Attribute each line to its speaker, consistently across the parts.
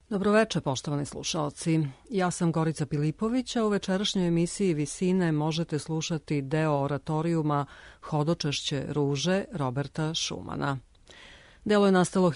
Speaker 1: Dobroveče, poštovani slušaoci. Ja sam Gorica Pilipović, a u večerašnjoj emisiji Visine možete slušati deo oratorijuma Hodočašće ruže Roberta Šumana. Delo je nastalo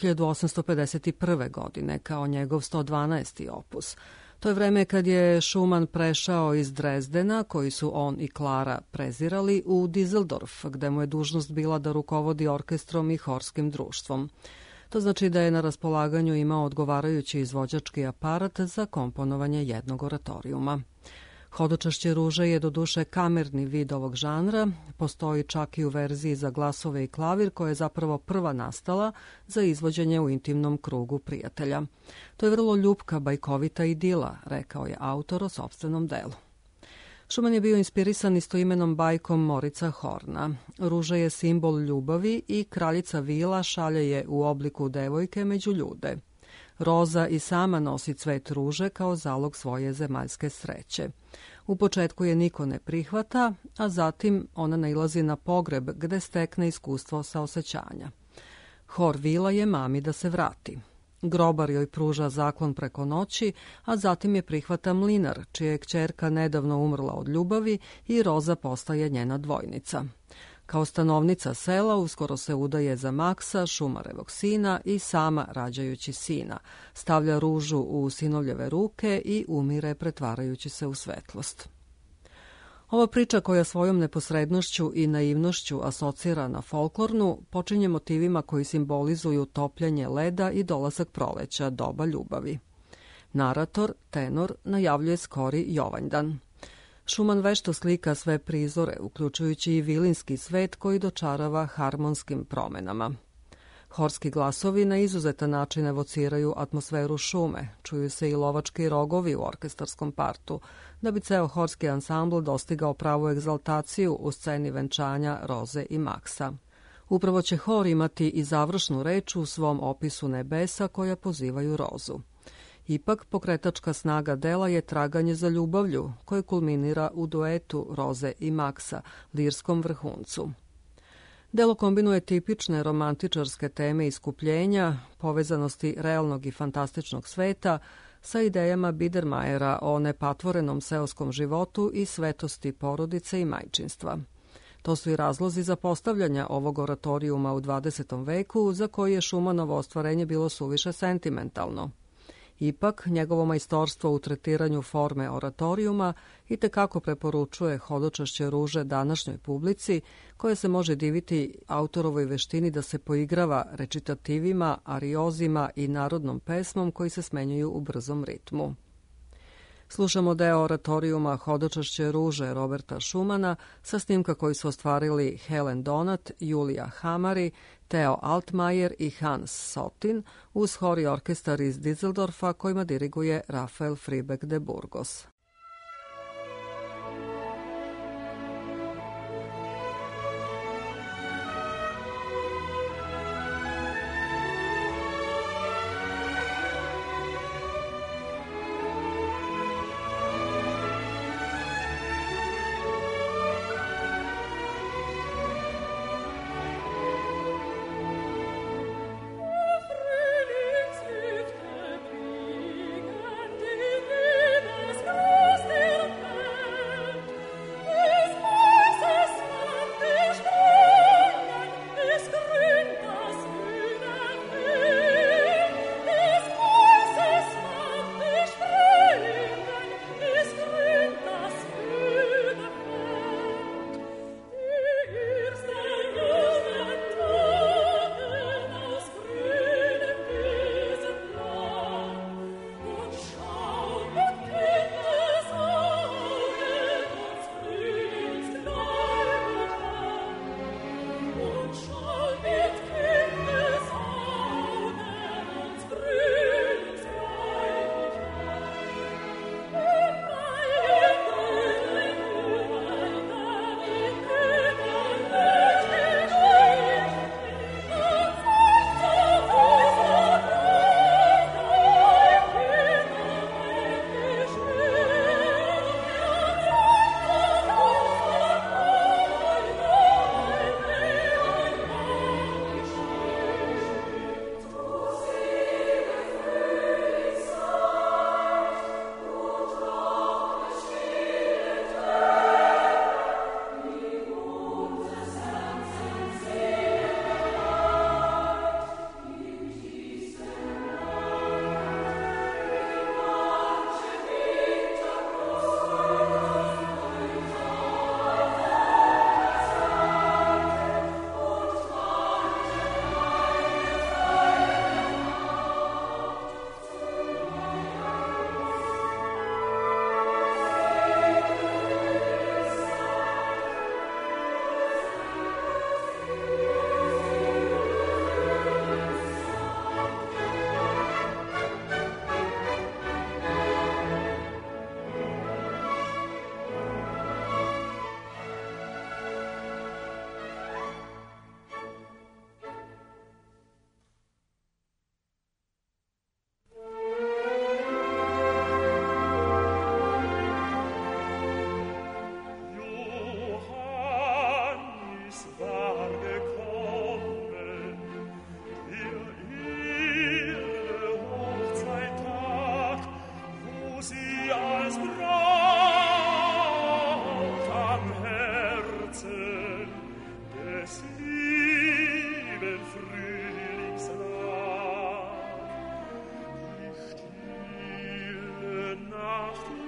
Speaker 1: 1851. godine kao njegov 112. opus. To je vreme kad je Šuman prešao iz Drezdena, koji su on i Klara prezirali, u Dizeldorf, gde mu je dužnost bila da rukovodi orkestrom i horskim društvom. To znači da je na raspolaganju imao odgovarajući izvođački aparat za komponovanje jednog oratorijuma. Hodočašće ruže je doduše kamerni vid ovog žanra, postoji čak i u verziji za glasove i klavir koja je zapravo prva nastala za izvođenje u intimnom krugu prijatelja. To je vrlo ljubka, bajkovita idila, rekao je autor o sopstvenom delu. Šuman je bio inspirisan istoimenom bajkom Morica Horna. Ruža je simbol ljubavi i kraljica vila šalje je u obliku devojke među ljude. Roza i sama nosi cvet ruže kao zalog svoje zemaljske sreće. U početku je niko ne prihvata, a zatim ona nailazi na pogreb gde stekne iskustvo saosećanja. Hor vila je mami da se vrati. Grobar joj pruža zaklon preko noći, a zatim je prihvata mlinar, čija je kćerka nedavno umrla od ljubavi i Roza postaje njena dvojnica. Kao stanovnica sela uskoro se udaje za Maksa, Šumarevog sina i sama rađajući sina. Stavlja ružu u sinovljeve ruke i umire pretvarajući se u svetlost. Ova priča koja svojom neposrednošću i naivnošću asocira na folklornu počinje motivima koji simbolizuju topljenje leda i dolazak proleća, doba ljubavi. Narator, tenor, najavljuje skori Jovanjdan. Šuman vešto slika sve prizore, uključujući i vilinski svet koji dočarava harmonskim promenama. Horski glasovi na izuzetan način evociraju atmosferu šume, čuju se i lovački rogovi u orkestarskom partu, da bi ceo horski ansambl dostigao pravu egzaltaciju u sceni venčanja Roze i Maksa. Upravo će hor imati i završnu reč u svom opisu nebesa koja pozivaju Rozu. Ipak, pokretačka snaga dela je traganje za ljubavlju, koje kulminira u duetu Roze i Maksa, lirskom vrhuncu. Delo kombinuje tipične romantičarske teme iskupljenja, povezanosti realnog i fantastičnog sveta, sa idejama Biedermajera o nepatvorenom seoskom životu i svetosti porodice i majčinstva. To su i razlozi za postavljanja ovog oratorijuma u 20. veku, za koji je Šumanovo ostvarenje bilo suviše sentimentalno. Ipak, njegovo majstorstvo u tretiranju forme oratorijuma itekako preporučuje Hodočašće ruže današnjoj publici, koja se može diviti autorovoj veštini da se poigrava recitativima, ariozima i narodnom pesmom koji se smenjuju u brzom ritmu. Slušamo deo oratorijuma Hodočašće ruže Roberta Šumana sa snimka koji su ostvarili Helen Donat, Julija Hamari, Theo Altmajer i Hans Sotin uz hor i orkestar iz Dizeldorfa kojima diriguje Rafael Fribeck de Burgos.
Speaker 2: Frühlingsdüfte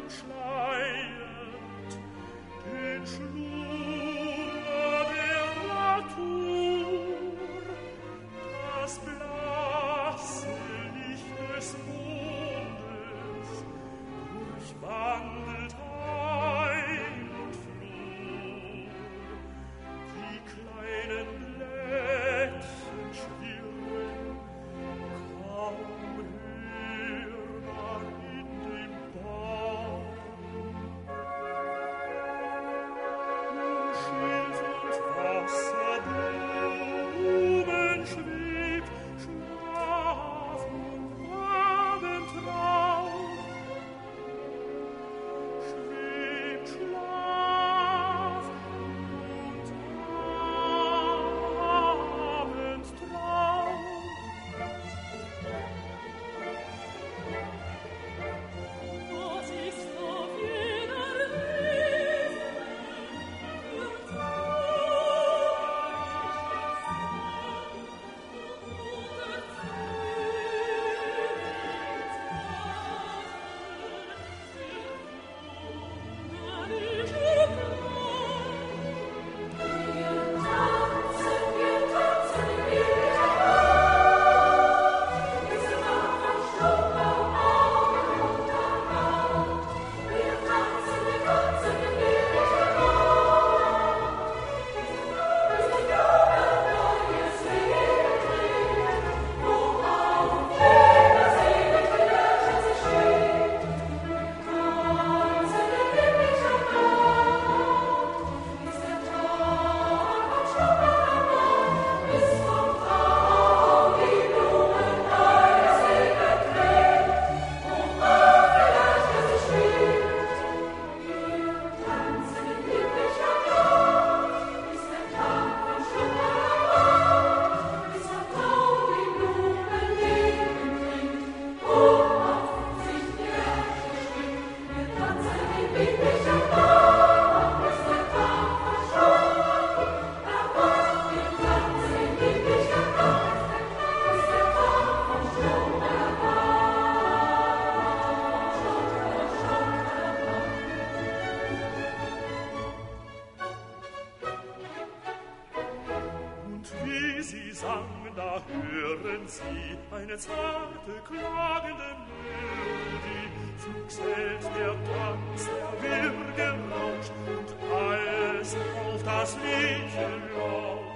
Speaker 2: eine zarte, klagende Melodie, flog selbst der Tanz, der Wirr gerauscht und alles auf das Liedchen lauscht.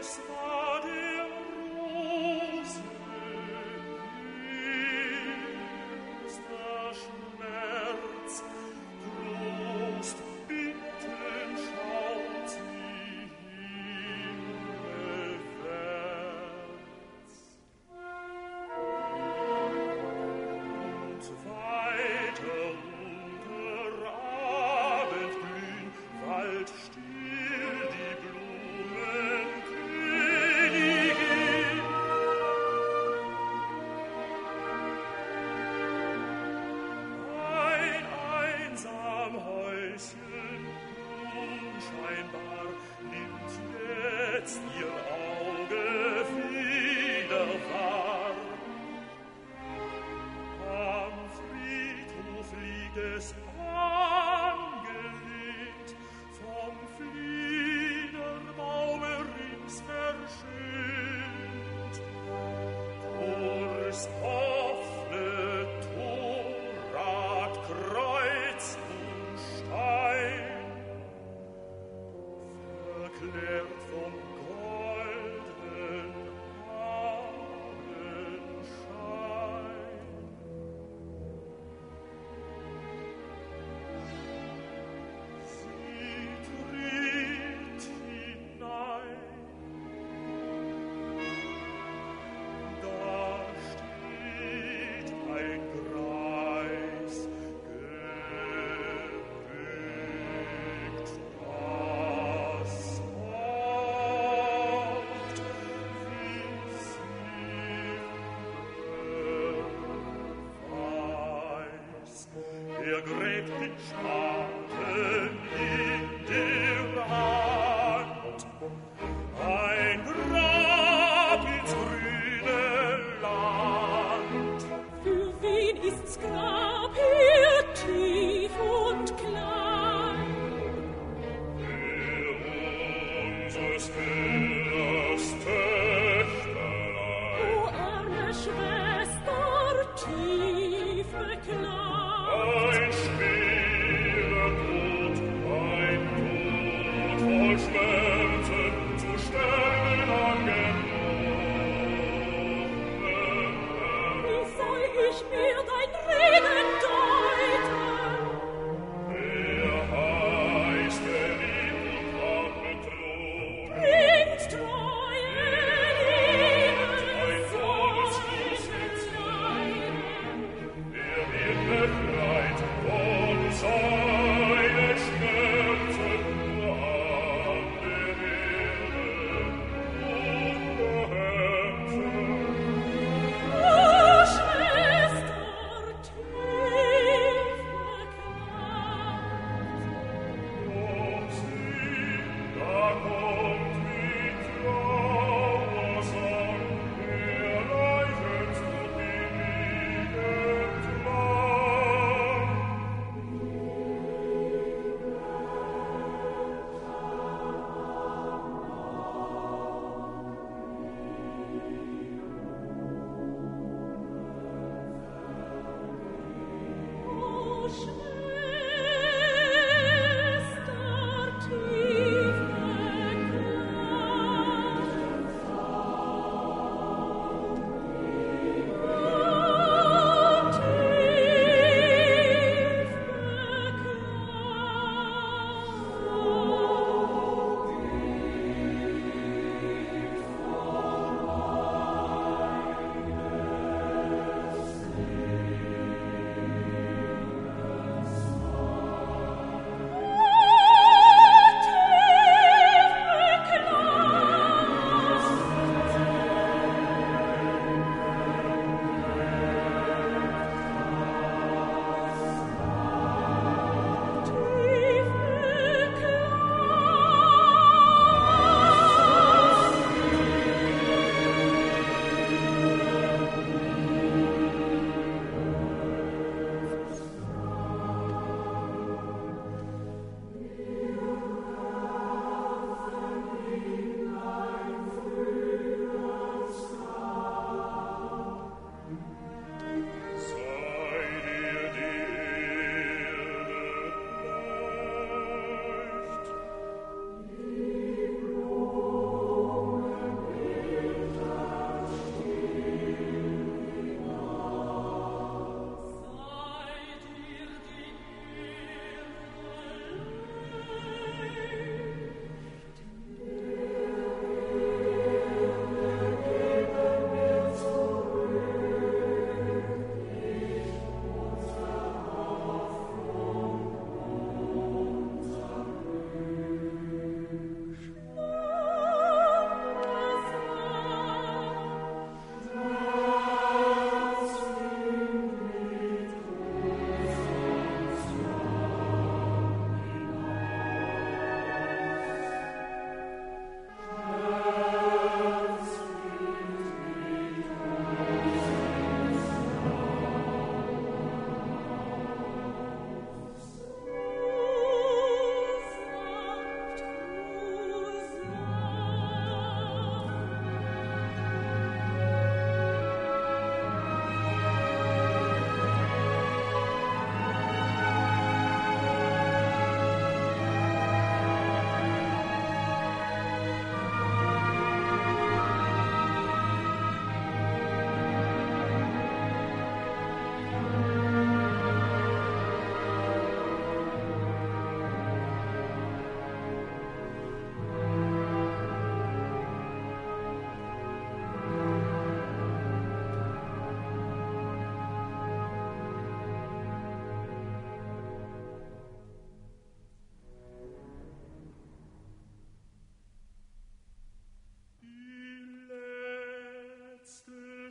Speaker 3: Bringt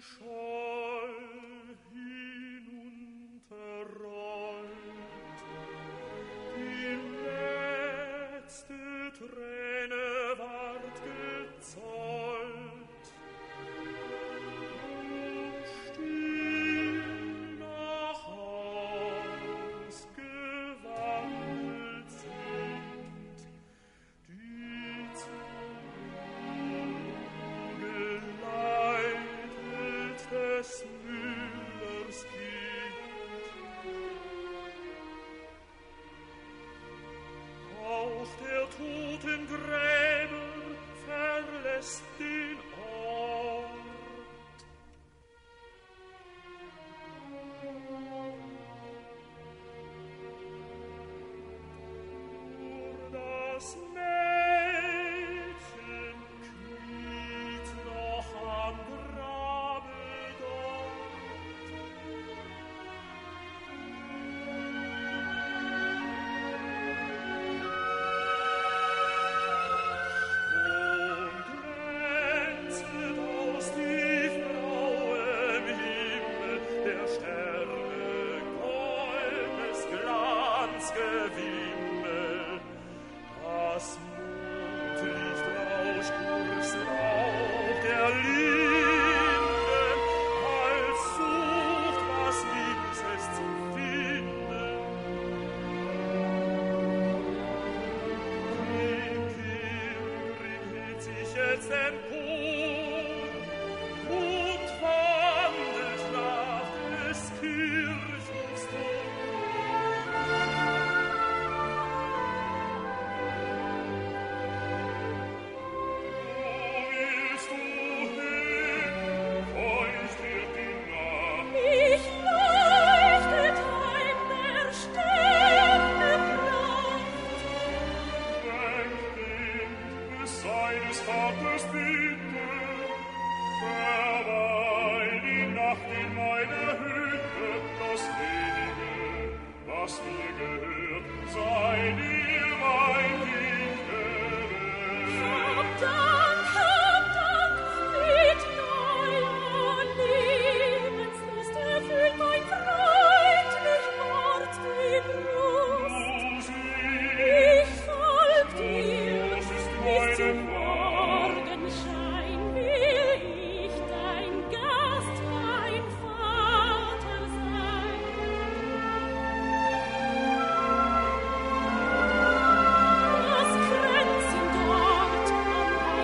Speaker 3: Das Kränzchen dort am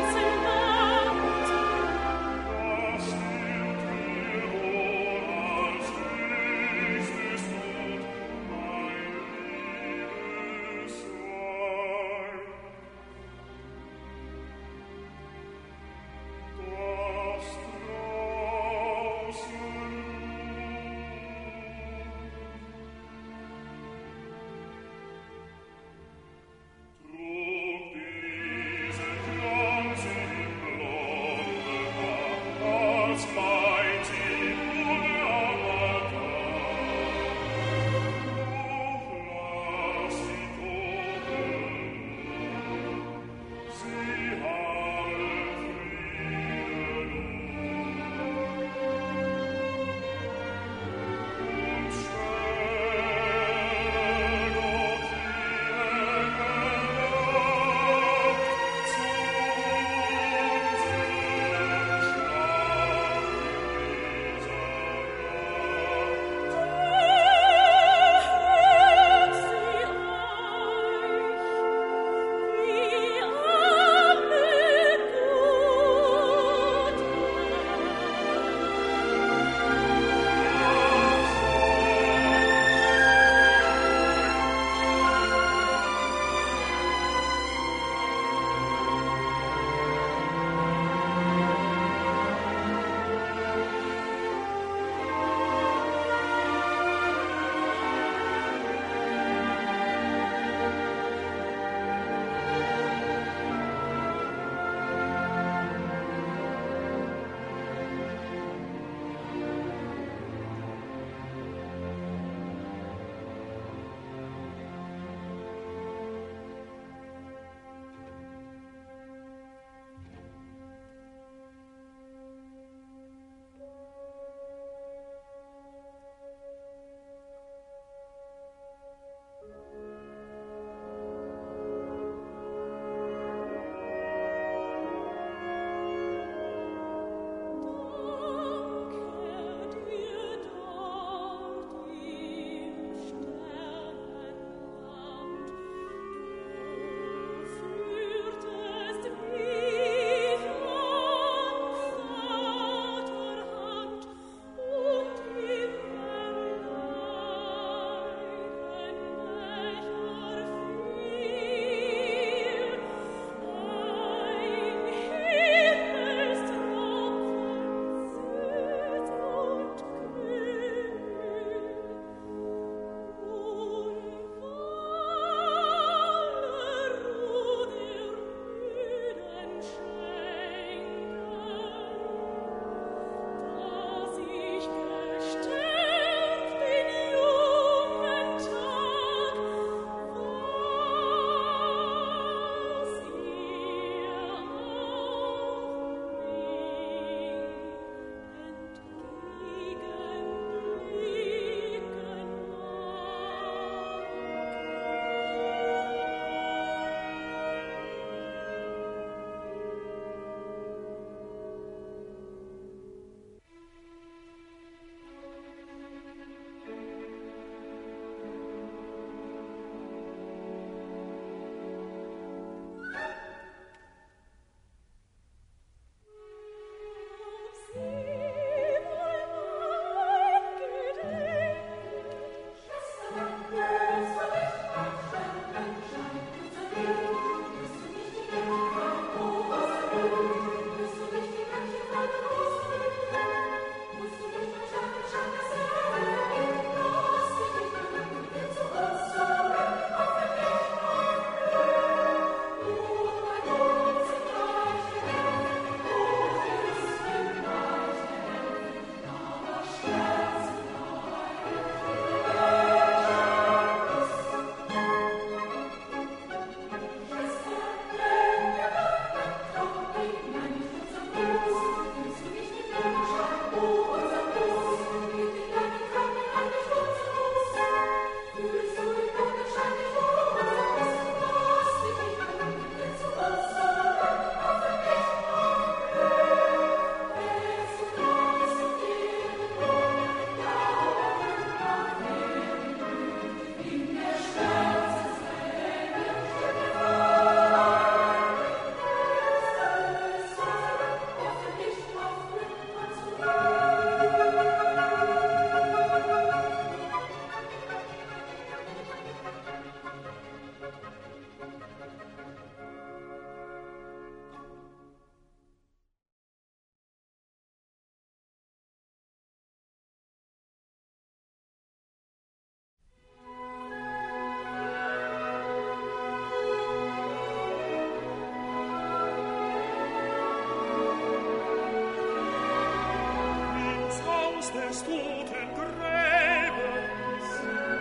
Speaker 2: des toten Gräbens,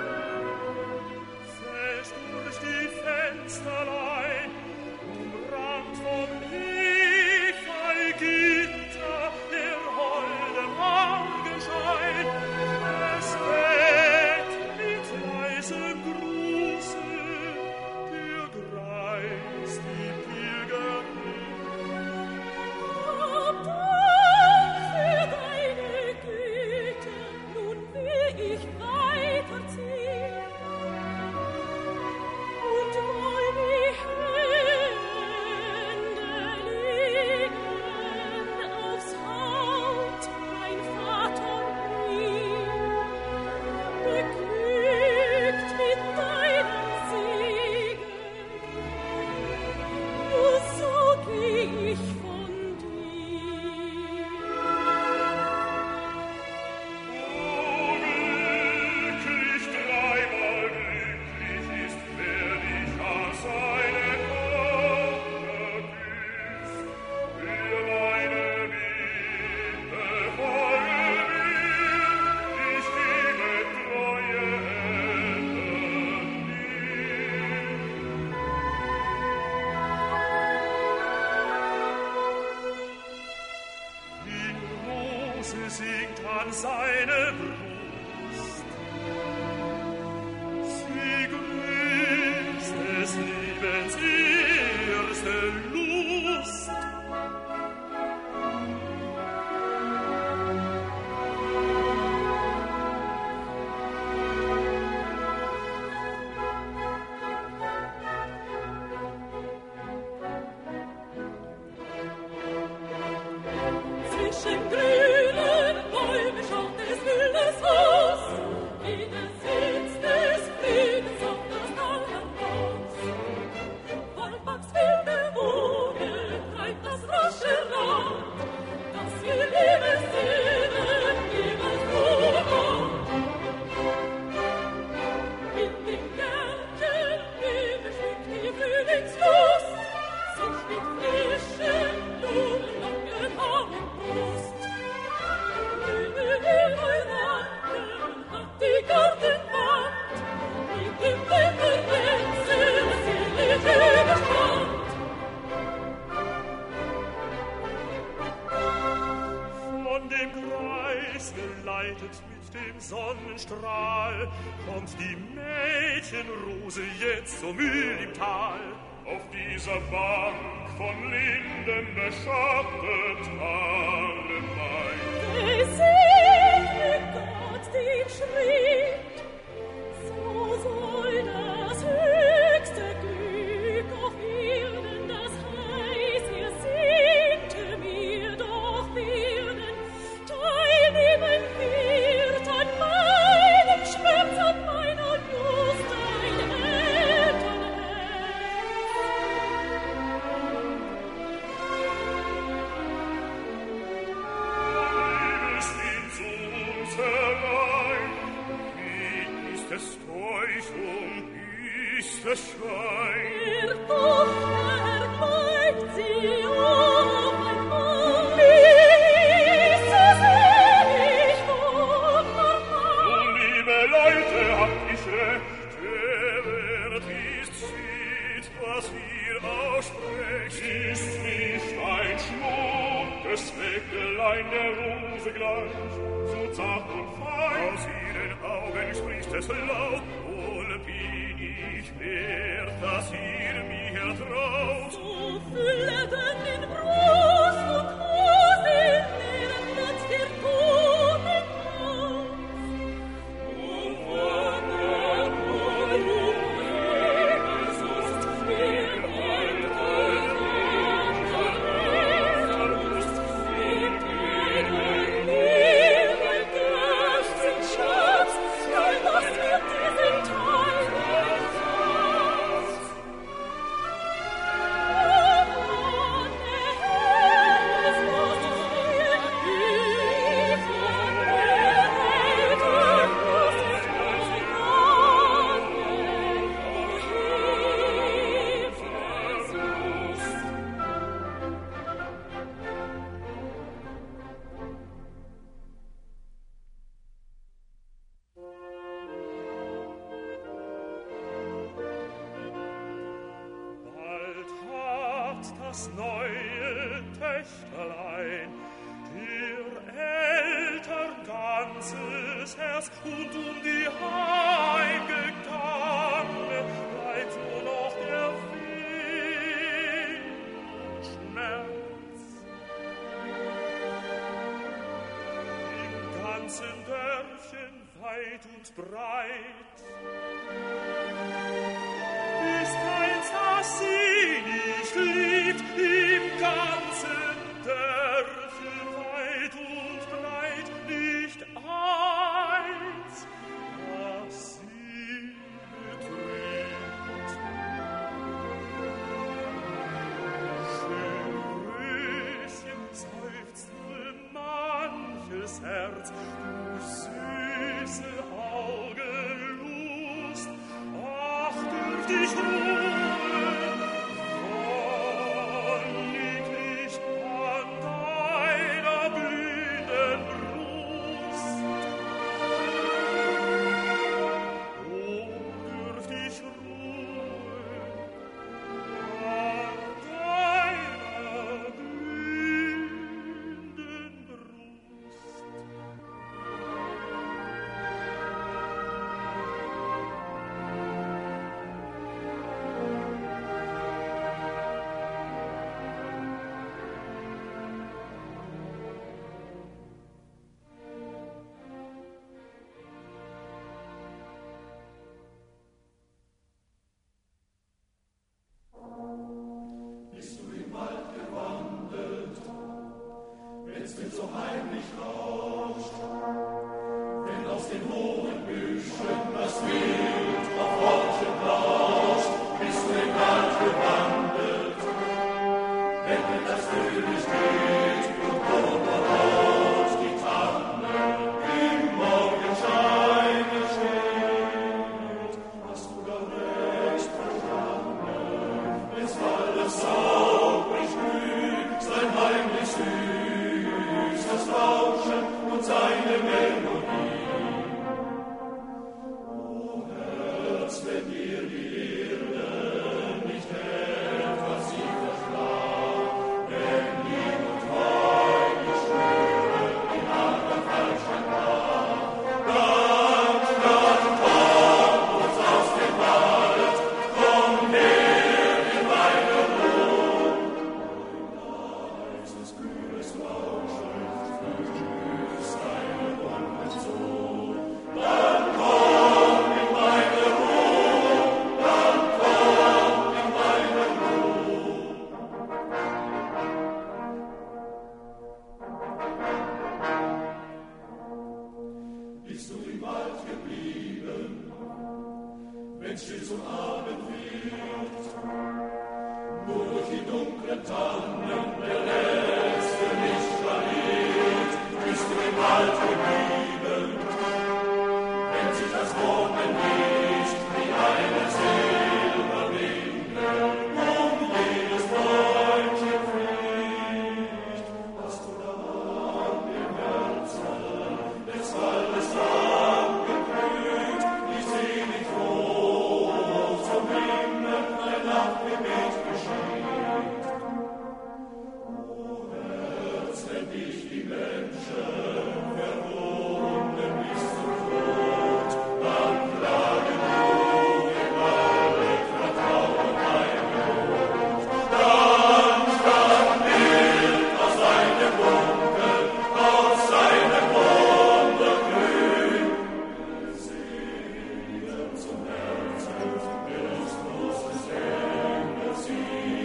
Speaker 2: fällt durch die Fensterlein, umrankt vom Efeugitter, der holde Morgenschein. Es weht mit leisem Gruße der Greis die Pilgerin.
Speaker 3: Hab Dank für deine Güte, nun will ich weiterziehen und wohl die Hände legen aufs Haupt, mein Vater mir, beglückt mit deinem Segen. Nur so geh ich von dir.
Speaker 2: Glücklich, dreimal glücklich ist, wer dich an seine Tochter küsst. Für meine Bitte folge mir, ich gebe treue Eltern dir. Die Rose singt an seine Brust. Sie grüßt des Lebens erste Lust.
Speaker 3: Zwischen grünen Bäumen schaut des Wildes Haus, in der Sitz des Friedens auf das Tal heraus. Walbachs wilde Woge treibt das rasche Land, das wir leben sehnen, immer froh. In den Gärten überschwingt die Frühlingslust, sich mit frischen Blumen locken Haar und Brust. Himmel in Euranken hat die Gartenwand, mit dem Winterwechsel selig überspannt.
Speaker 2: Von dem Kreis geleitet mit dem Sonnenstrahl kommt die Mädchenrose jetzt zur Mühl im Tal. Auf dieser Bank von Linden beschattet alleweil.
Speaker 3: Gesegne Gott den Schritt, so soll das höchste Glück auf Erden, das heißt, ihr sehnte mir doch werden, teilnehmen wird an meinem Schmerz, an meiner Lust, ein Elternherz.
Speaker 2: Liebes ihn zu uns herein. Wie ist es Täuschung, ist es Schein?
Speaker 3: Der Tochter beugt sie auf ein Mal, ließ es ewig wunderbar.
Speaker 2: Liebe Leute, habt ich recht, der Wert ist sieht, was ihr aussprecht. Ist nicht ein Schmuckes Weckelein der Rose gleich, so zart und fein. Aus ihren Augen spricht es laut, wohl bin ich wert, dass ihr mir traut.
Speaker 3: So fülleten in Brust und Haus in ihren Platz der Toten aus. O Vater, o Jesus, wir Eltern, Lust, in deiner Liebe Geist sind Schatz, weil das wird diesen Teil erfasst.
Speaker 2: Töchterlein, dir Eltern ganzes Herz und die Heimgegangen bleibt nur noch der Weh und Schmerz. Im ganzen Dörfchen weit und breit ist keins, das sie nicht liebt, im ganzen Dörfchen weit und breit nicht eins, das sie betrübt. Schönröschen seufzt manches Herz, du süße Augenlust, ach, dürft ich ruhen, wann liegt nicht an deiner blühenden Brust. Oh, dürft ich ruhen, an deiner blühenden Brust.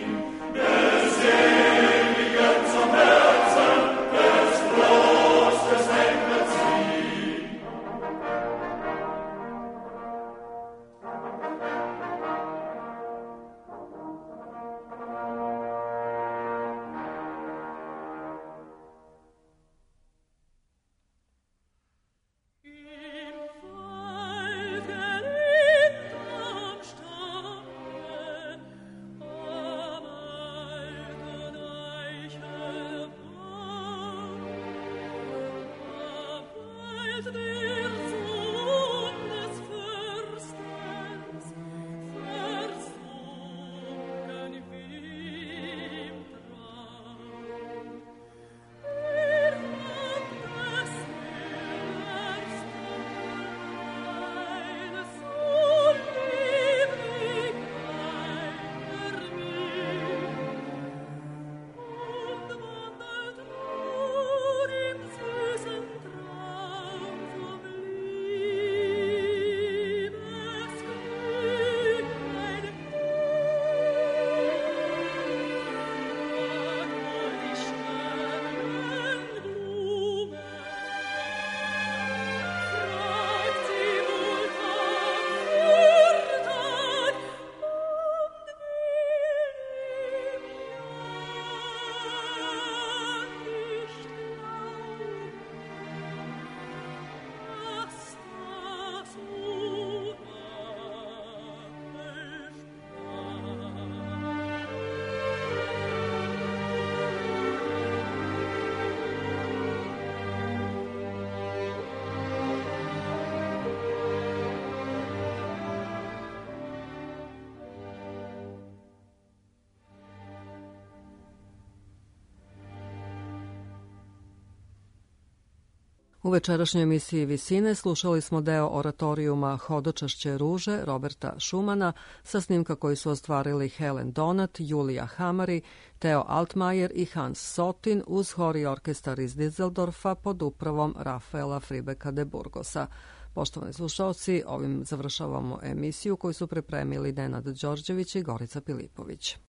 Speaker 4: Des
Speaker 1: U večerašnjoj emisiji Visine slušali smo deo oratorijuma Hodočašće ruže Roberta Schumana sa snimka koji su ostvarili Helen Donat, Julija Hamari, Theo Altmaier i Hans Sotin uz hor i orkestar iz Düsseldorfa pod upravom Rafaela Fribeka de Burgosa. Poštovani slušalci, ovim završavamo emisiju koju su pripremili Nenad Đorđević i Gorica Pilipović.